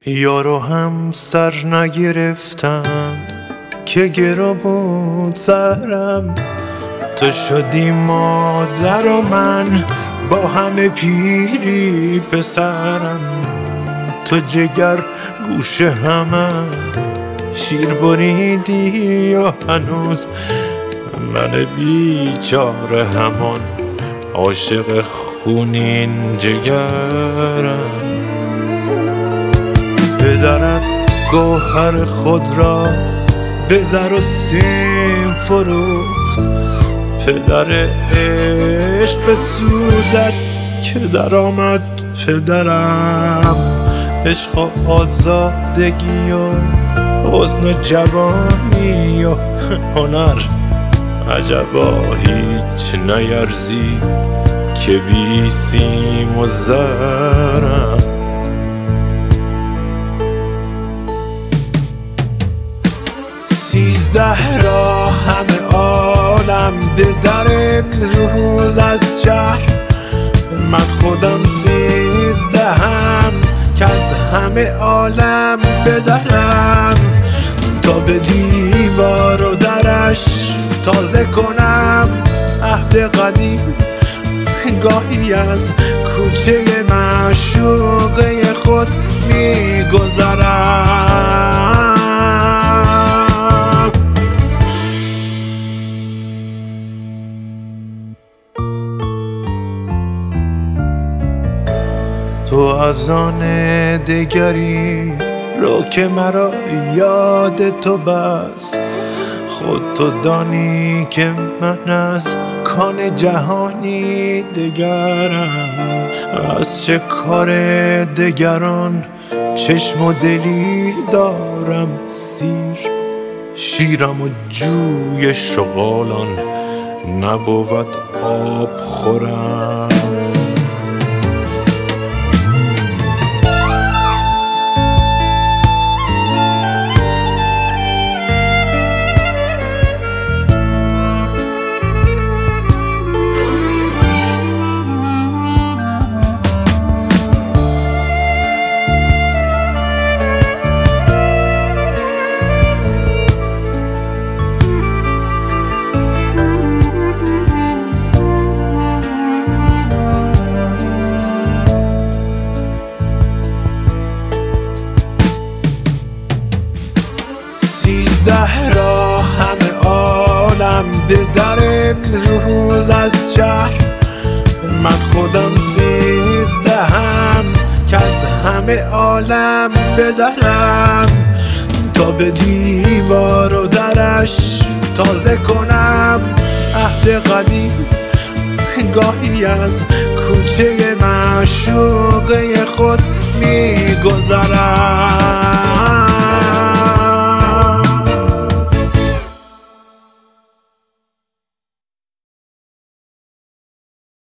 یارو هم سر نگرفتم که گرا بود سرم، تو شدی مادر و من با همه پیری پسرم. تو جگر گوشه همت شیر بریدی و هنوز من بیچاره همان عاشق خونین جگرم. پدرت گوهر خود را به زر و سیم فروخت، پدر عشق به سوزت که در آمد پدرم. عشق و آزادگی و حسن و جوانی و هنر عجبا هیچ نیرزید که بی سیم و زرم. 13 را همه عالم به در امروز از شهر، من خودم 13ام که از همه عالم بدرم، تا به دیوار و درش تازه کنم عهد قدیم. گاهی از کوچه معشوقه خود میگذرم. تو از آن دگری رو که مرا یاد تو بس، خود تو دانی که من از کان جهانی دگرم. از چه کار دگران چشم و دلی دارم سیر، شیرم و جوی شغالان نبود آب خورم. را همه عالم به در امروز از شهر، من خودم 13ام که از همه عالم بدرم، تا به دیوار و درش تازه کنم عهد قدیم. گاهی از کوچه معشوقه خود میگذرم.